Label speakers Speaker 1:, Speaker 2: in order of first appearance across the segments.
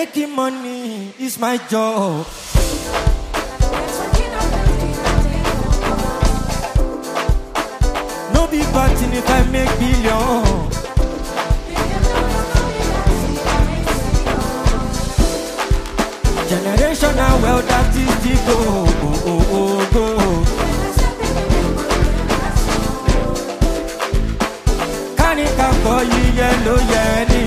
Speaker 1: Making money is my job. No be bad thing if I make billion. Generational wealth that is the go. Kanika for you yellow yeni.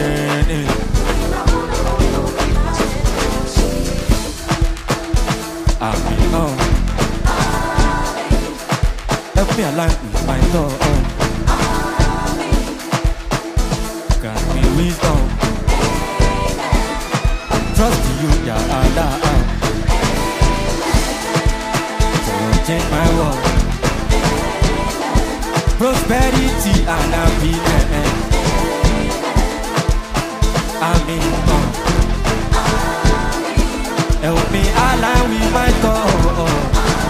Speaker 1: Help me align with my thought. Grant me wisdom. Trust you, Ya Allah. So change my world. Prosperity and happiness. Amen. Help me align with my thought.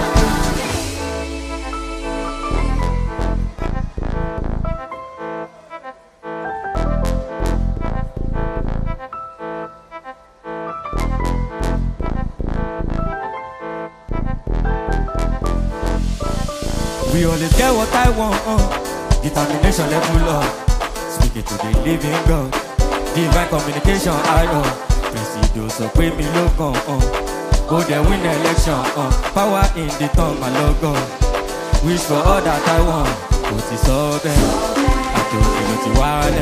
Speaker 1: We always get what I want, determination level up. Speaking to the living God, divine communication I Presido so pray me look on, go there win the election, power in the tongue my logo. Wish for all that I want, but it's all there. I don't feel it wild,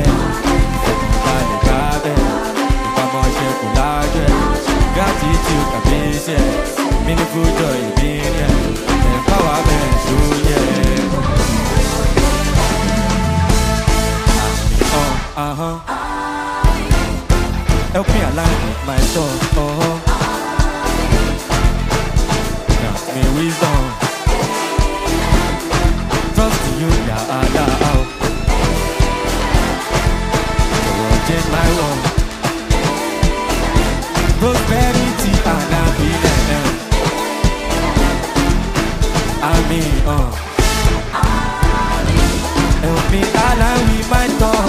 Speaker 1: if I'm on share to large, gratitude can be shared, meaningful joy being here. Empowerment, help me align with my thoughts. Grant me wisdom. Trust in you, Ya Allah. Change my world. Prosperity and happiness. Amen. Help me align with my thoughts.